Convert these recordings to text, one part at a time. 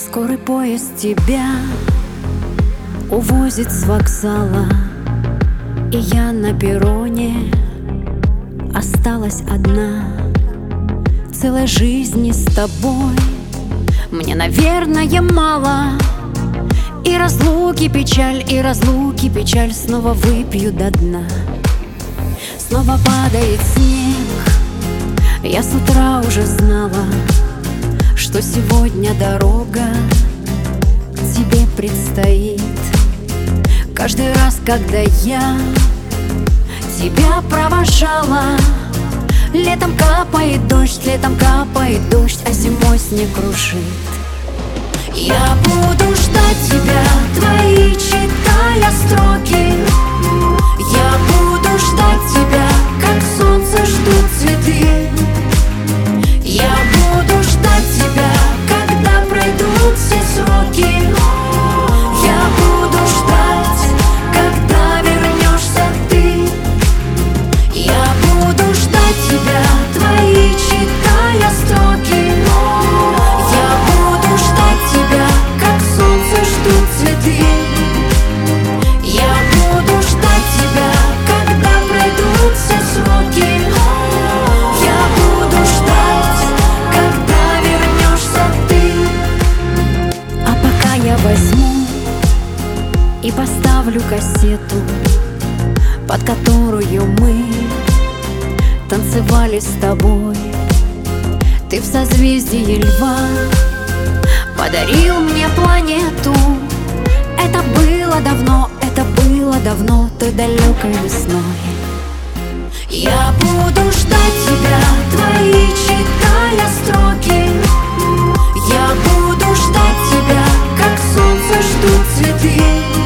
Скорый поезд тебя увозит с вокзала, и я на перроне осталась одна. Целой жизни с тобой мне, наверное, мало. И разлуки печаль снова выпью до дна. Снова падает снег, я с утра уже знала, что сегодня дорога тебе предстоит. Каждый раз, когда я тебя провожала, летом капает дождь, а зимой снег крушит. Я буду ждать тебя, твои читая строки. Я буду ждать тебя, как солнце ждут цветы. Я буду ждать тебя, когда пройдут все сроки. Я буду ждать, когда вернешься ты. Я буду ждать тебя, твои читая строки. Я буду ждать тебя, как солнце ждут цветы. Я буду ждать тебя, когда пройдут все сроки. Я буду ждать, когда вернешься ты. А пока я возьму и поставлю кассету, под которую мы танцевали с тобой. Ты в созвездии Льва подарил мне планету. Это было давно, той далекой весной. Я буду ждать тебя, твои читая строки. Я буду ждать тебя, как солнце ждут цветы.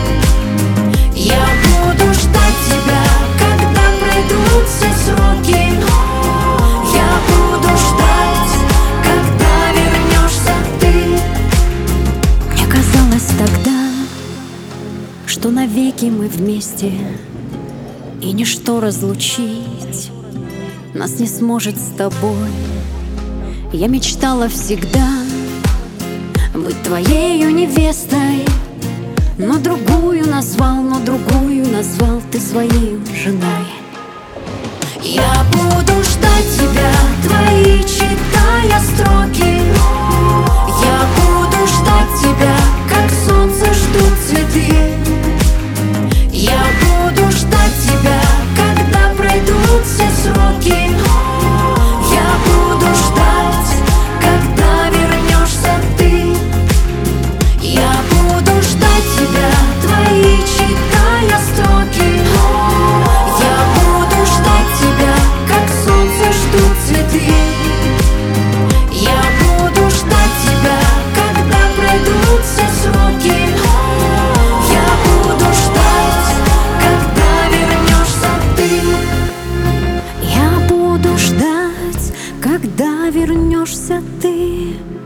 Я буду ждать тебя, когда пройдут все сроки. Я буду ждать, когда вернешься ты. Мне казалось тогда, что навеки мы вместе, и ничто разлучить нас не сможет с тобой. Я мечтала всегда быть твоею невестой, но другую назвал ты своей женой. Я буду ждать тебя, твои читая строки. Я буду ждать тебя, как солнце ждут цветы. Я буду ждать тебя, когда пройдут все сроки. Я буду ждать, когда вернешься ты. Я буду ждать тебя, твои читая строки. Я буду ждать тебя, как солнце ждут цветы. Я буду ждать тебя, когда пройдут все сроки. Я буду ждать, когда вернешься ты. Я буду ждать, когда вернешься ты.